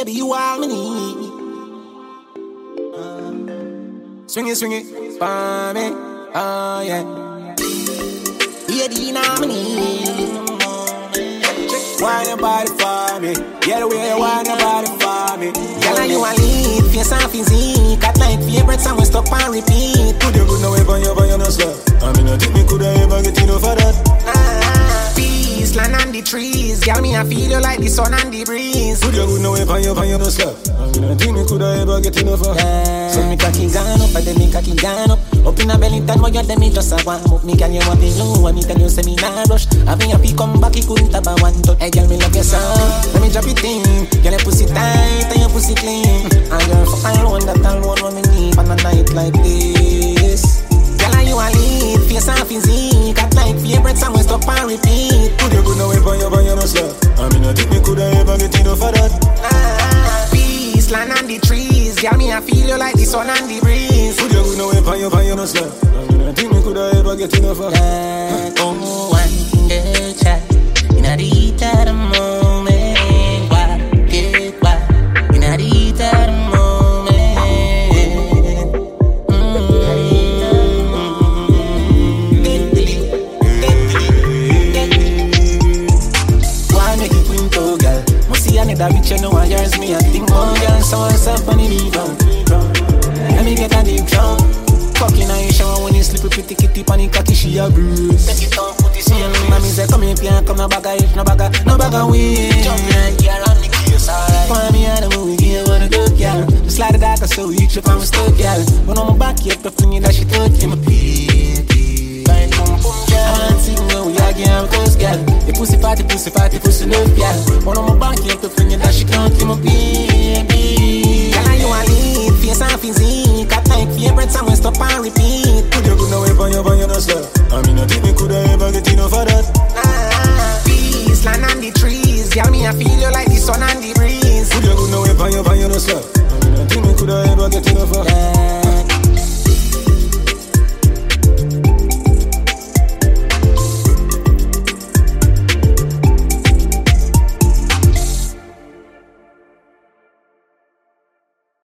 Baby, you all me need. Swing it, for me. Oh yeah. Baby, now me need. Wine your body for me. Yeah, the way you wine your body for me. Girl, you a lead, face and physique. At like favorites and we stop and repeat. Could you good now ever you no slap? I mean, I think me coulda ever get enough of that. Peace, land and the trees. Girl, me I feel you like the sun and the breeze. Could you good now ever you no slap? I mean, I think me coulda ever get enough of that. So me cocky gone up, and then me cocky gone up. Up in a belly time, what you tell me just a warm up. Me can you want me low, and me tell you say me nah rush. I mean, if he come back, he couldn't have a one touch. Hey, girl, me love your song. Let me drop it in. Girl, your pussy tight and your pussy clean. And girl, fuck alone, that alone what me need on a night like this. Girl, you a lead, face and physique. At like favorites and we stop and repeat. Could you good now ever you no slap? I mean, I think me coulda ever get enough of that. Peace, land and the trees. Girl, me I feel you like the sun and the breeze. Could you good now ever you no slap? I mean, I think me coulda ever get enough of that. Oh, one good chat in a heat of the moment. Why, get why? In a heat of the moment. Why make it quinto, girl? Must see another bitch, you know I yours me. I think more girl, so I stop on the rebound. Let me get a deep down. Fucking I shower when you sleep with pretty kitty pan cocky, she a bruise. Take it down, put it in. Mommy say come here, play, come no bagger, no bagger way. Jump right here on the case, alright. For me and the movie, give what a good girl. Just slide the darker so you trip and we stuck, girl. When I'm back, you have to fling it that she touch me, my pee. Kind pum pum, girl. I want to sing when we are getting close, girl. The pussy party, pussy love, girl. When I'm back, you have